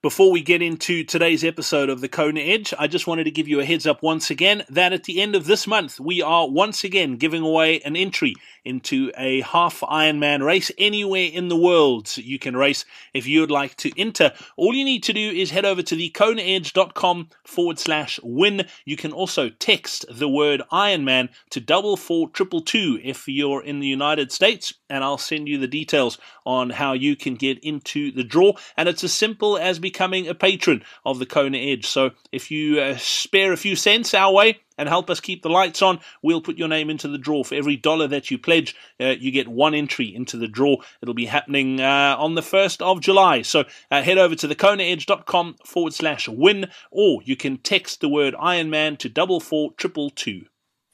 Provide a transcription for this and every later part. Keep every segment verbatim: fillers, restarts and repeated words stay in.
Before we get into today's episode of the Kona Edge, I just wanted to give you a heads up once again that at the end of this month, we are once again giving away an entry into a half Ironman race anywhere in the world. You can race if you would like to enter. All you need to do is head over to the kona edge dot com forward slash win. You can also text the word Ironman to double four triple two if you're in the United States, and I'll send you the details on how you can get into the draw. And it's as simple as becoming a patron of the Kona Edge. So if you uh, spare a few cents our way and help us keep the lights on, we'll put your name into the draw. For every dollar that you pledge, uh, you get one entry into the draw. It'll be happening uh, on the first of July. So uh, head over to the kona edge dot com forward slash win, or you can text the word Ironman to double four triple two.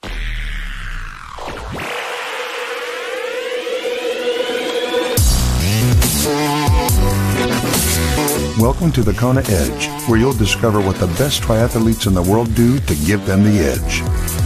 Welcome to the Kona Edge, where you'll discover what the best triathletes in the world do to give them the edge.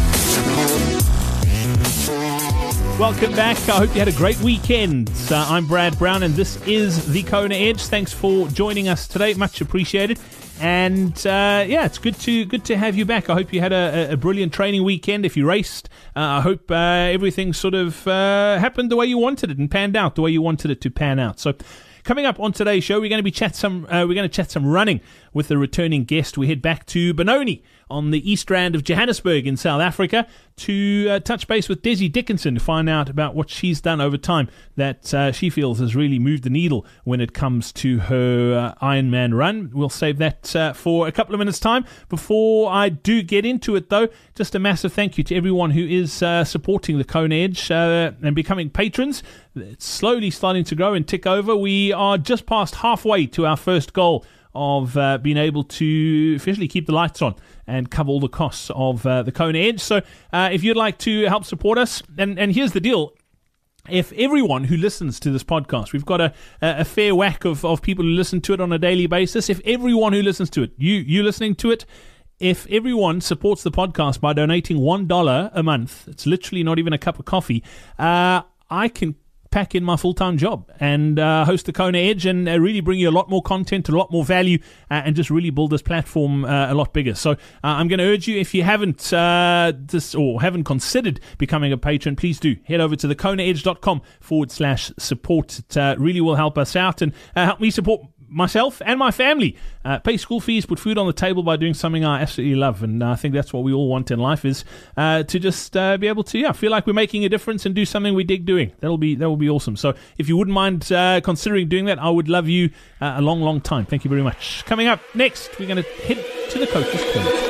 Welcome back. I hope you had a great weekend. Uh, I'm Brad Brown, and this is the Kona Edge. Thanks for joining us today. Much appreciated. And uh, yeah, it's good to good to have you back. I hope you had a, a brilliant training weekend. If you raced, uh, I hope uh, everything sort of uh, happened the way you wanted it and panned out the way you wanted it to pan out. So, coming up on today's show, we're going to be chat some. Uh, we're going to chat some running with the returning guest. We head back to Benoni on the East Rand of Johannesburg in South Africa to uh, touch base with Desi Dickinson to find out about what she's done over time that uh, she feels has really moved the needle when it comes to her uh, Ironman run. We'll save that uh, for a couple of minutes' time. Before I do get into it, though, just a massive thank you to everyone who is uh, supporting the Kona Edge uh, and becoming patrons. It's slowly starting to grow and tick over. We are just past halfway to our first goal of uh, being able to officially keep the lights on and cover all the costs of uh, the Kona Edge. So uh, if you'd like to help support us, and, and here's the deal. If everyone who listens to this podcast, we've got a, a fair whack of, of people who listen to it on a daily basis. If everyone who listens to it, you you listening to it, if everyone supports the podcast by donating one dollar a month, it's literally not even a cup of coffee, uh, I can pack in my full-time job and uh, host the Kona Edge and uh, really bring you a lot more content, a lot more value, uh, and just really build this platform uh, a lot bigger. So uh, I'm going to urge you, if you haven't uh, this, or haven't considered becoming a patron, please do head over to the kona edge dot com forward slash support. It uh, really will help us out and uh, help me support myself and my family, uh, pay school fees, put food on the table by doing something I absolutely love. And uh, I think that's what we all want in life, is uh, to just uh, be able to yeah feel like we're making a difference and do something we dig doing. That'll be that will be awesome. So if you wouldn't mind uh, considering doing that, I would love you uh, a long, long time. Thank you very much. Coming up next, we're going to head to the Coach's Corner.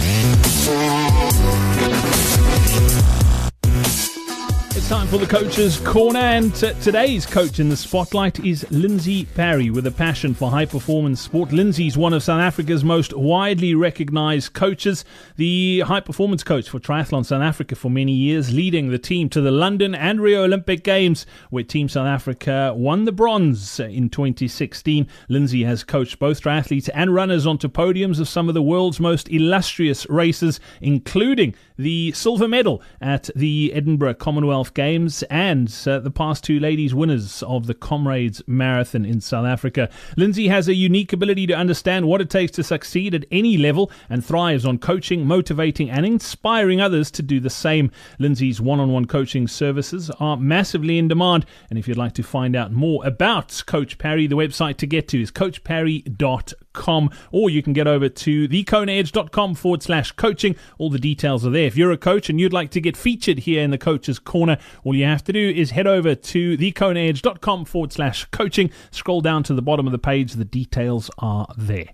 It's time for the Coach's Corner, and t- today's coach in the spotlight is Lindsay Parry, with a passion for high-performance sport. Lindsay's one of South Africa's most widely recognized coaches, the high-performance coach for Triathlon South Africa for many years, leading the team to the London and Rio Olympic Games, where Team South Africa won the bronze in twenty sixteen. Lindsay has coached both triathletes and runners onto podiums of some of the world's most illustrious races, including the silver medal at the Edinburgh Commonwealth Games and uh, the past two ladies winners of the Comrades Marathon in South Africa. Lindsay has a unique ability to understand what it takes to succeed at any level and thrives on coaching, motivating and inspiring others to do the same. Lindsay's one-on-one coaching services are massively in demand, and if you'd like to find out more about Coach Parry, the website to get to is coach parry dot com, or you can get over to the kona edge dot com forward slash coaching. All the details are there. If you're a coach and you'd like to get featured here in the Coach's Corner, all you have to do is head over to the kona edge dot com forward slash coaching. Scroll down to the bottom of the page. The details are there.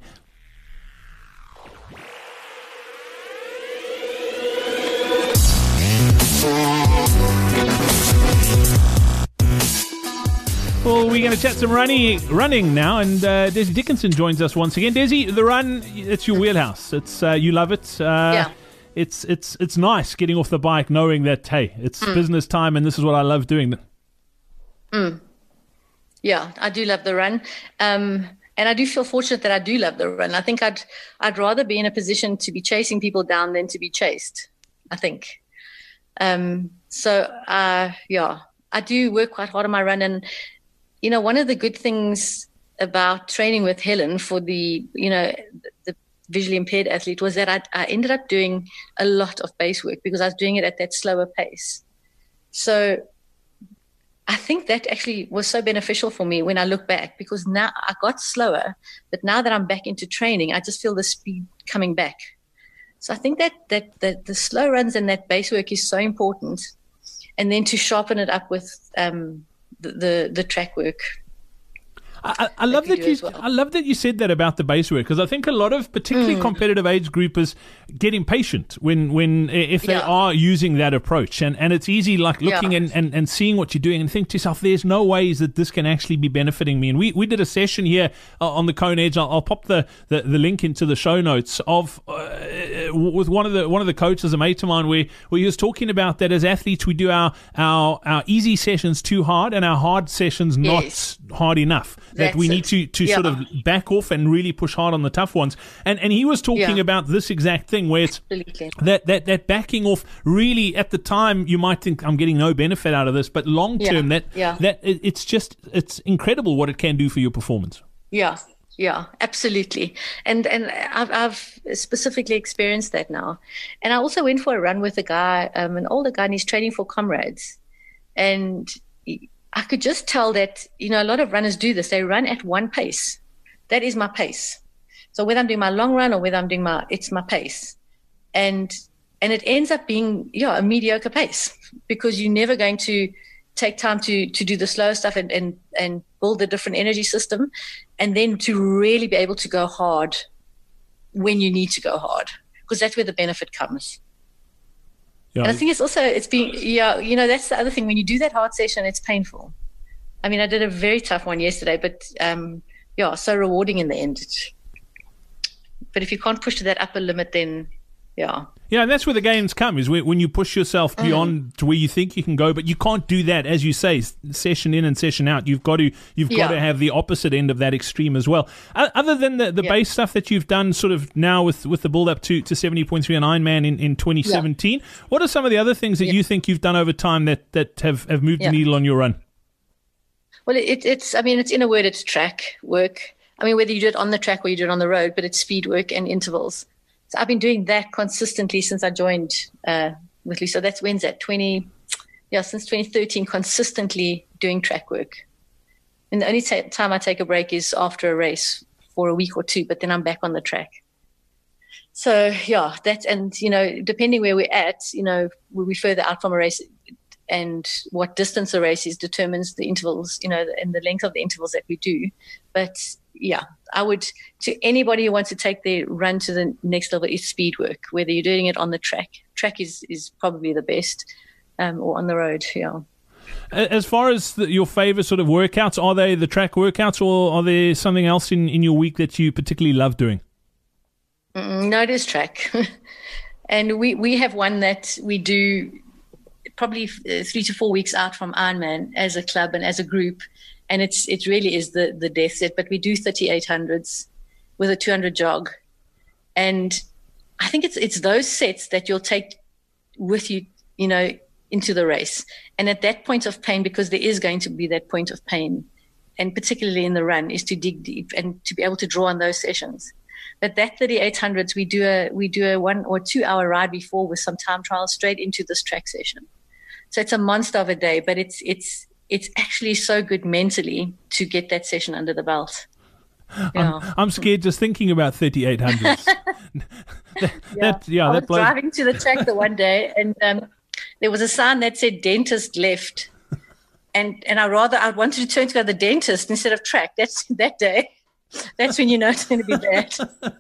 Well, we're going to chat some running, running now, and uh, Desi Dickinson joins us once again. Desi, the run, it's your wheelhouse. It's uh, you love it. Uh, yeah. It's it's it's nice getting off the bike, knowing that hey, it's mm. business time, and this is what I love doing. Mm. Yeah, I do love the run, um, and I do feel fortunate that I do love the run. I think I'd I'd rather be in a position to be chasing people down than to be chased. I think. Um, so uh, yeah, I do work quite hard on my run, and you know, one of the good things about training with Helen for the, you know, the visually impaired athlete was that I, I ended up doing a lot of base work because I was doing it at that slower pace. So I think that actually was so beneficial for me when I look back, because now I got slower, but now that I'm back into training, I just feel the speed coming back. So I think that that, that the slow runs and that base work is so important, and then to sharpen it up with um, the, the the track work. I, I love that you. Well. I love that you said that about the base work, because I think a lot of particularly mm. competitive age groupers get impatient when, when if they yeah. are using that approach, and, and it's easy like looking yeah. and, and, and seeing what you're doing and think to yourself, "There's no ways that this can actually be benefiting me." And we, we did a session here uh, on the Kona Edge. I'll, I'll pop the, the, the link into the show notes of uh, with one of the one of the coaches, a mate of mine, where where he was talking about that as athletes we do our our, our easy sessions too hard and our hard sessions not yes. hard enough. That That's we it. need to, to yeah. sort of back off and really push hard on the tough ones. And and he was talking yeah. about this exact thing where it's Absolutely. that, that, that backing off really at the time you might think I'm getting no benefit out of this, but long term yeah. that yeah. that it, it's just it's incredible what it can do for your performance. Yeah. Yeah, absolutely. And and I've, I've specifically experienced that now. And I also went for a run with a guy, um, an older guy, and he's training for Comrades. And he, I could just tell that, you know, a lot of runners do this. They run at one pace. That is my pace. So whether I'm doing my long run or whether I'm doing my, it's my pace. And and it ends up being, yeah, a mediocre pace, because you're never going to take time to to do the slow stuff and, and, and build a different energy system, and then to really be able to go hard when you need to go hard, because that's where the benefit comes. Yeah. And I think it's also, it's been, yeah, you know, that's the other thing. When you do that hard session, it's painful. I mean, I did a very tough one yesterday, but um, yeah, so rewarding in the end. But if you can't push to that upper limit, then yeah. Yeah, and that's where the gains come, is when you push yourself beyond mm. to where you think you can go, but you can't do that, as you say, session in and session out. You've got to you've yeah. got to have the opposite end of that extreme as well. Other than the, the yeah. base stuff that you've done sort of now with, with the build-up to, to seventy point three on Ironman in, in twenty seventeen, yeah. what are some of the other things that yeah. you think you've done over time that, that have, have moved yeah. the needle on your run? Well, it, it's, I mean, it's in a word, it's track work. I mean, whether you do it on the track or you do it on the road, but it's speed work and intervals. So I've been doing that consistently since I joined uh, with Lisa. So that's when's that? twenty, yeah, since twenty thirteen, consistently doing track work. And the only t- time I take a break is after a race for a week or two, but then I'm back on the track. So yeah, that's, and you know, depending where we're at, you know, we're further out from a race, and what distance the race is determines the intervals, you know, and the length of the intervals that we do. But yeah, I would, to anybody who wants to take their run to the next level, is speed work, whether you're doing it on the track. Track is, is probably the best, um, or on the road, yeah. As far as the, your favorite sort of workouts, are they the track workouts, or are there something else in, in your week that you particularly love doing? Mm, no, it is track. And we, we have one that we do probably three to four weeks out from Ironman as a club and as a group. And it's it really is the, the death set, but we do thirty-eight hundreds with a two hundred jog. And I think it's it's those sets that you'll take with you, you know, into the race. And at that point of pain, because there is going to be that point of pain, and particularly in the run, is to dig deep and to be able to draw on those sessions. But that thirty-eight hundreds, we do a we do a one or two hour ride before with some time trials straight into this track session. So it's a monster of a day, but it's it's it's actually so good mentally to get that session under the belt. Yeah. I'm, I'm scared just thinking about thirty-eight hundreds. that, yeah. That, yeah, I that was blows. driving to the track the one day, and um, there was a sign that said dentist left. And and I rather, I wanted to turn to go to the dentist instead of track. That's that day. That's when you know it's going to be bad.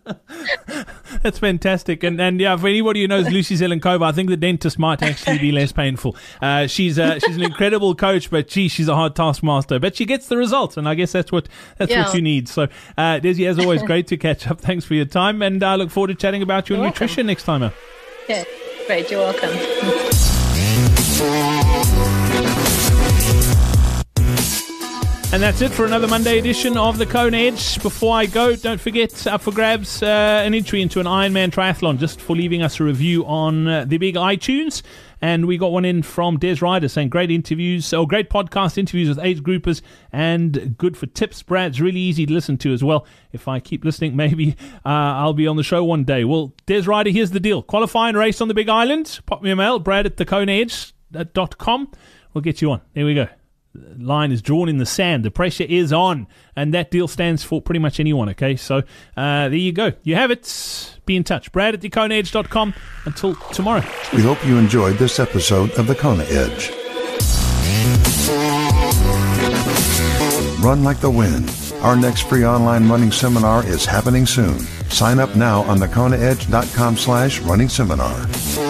That's fantastic. And and yeah, for anybody who knows Lucy Zelenkova, I think the dentist might actually be less painful. Uh, she's uh, she's an incredible coach, but gee, she's a hard taskmaster. But she gets the results, and I guess that's what that's yeah. what you need. So, uh, Desi, as always, great to catch up. Thanks for your time, and I uh, look forward to chatting about your You're nutrition welcome. next time. Yeah, great. You're welcome. And And that's it for another Monday edition of the Kona Edge. Before I go, don't forget, up for grabs, uh, an entry into an Ironman triathlon, just for leaving us a review on uh, the big iTunes. And we got one in from Des Ryder saying great interviews, or great podcast interviews with age groupers and good for tips. Brad's really easy to listen to as well. If I keep listening, maybe uh, I'll be on the show one day. Well, Des Ryder, here's the deal. Qualifying race on the Big Island. Pop me a mail, brad at the kona edge dot com. We'll get you on. There we go. The line is drawn in the sand. The pressure is on. And that deal stands for pretty much anyone, okay? So uh, there you go. You have it. Be in touch. brad at the kona edge dot com. Until tomorrow. We hope you enjoyed this episode of the Kona Edge. Run like the wind. Our next free online running seminar is happening soon. Sign up now on the kona edge dot com slash running seminar.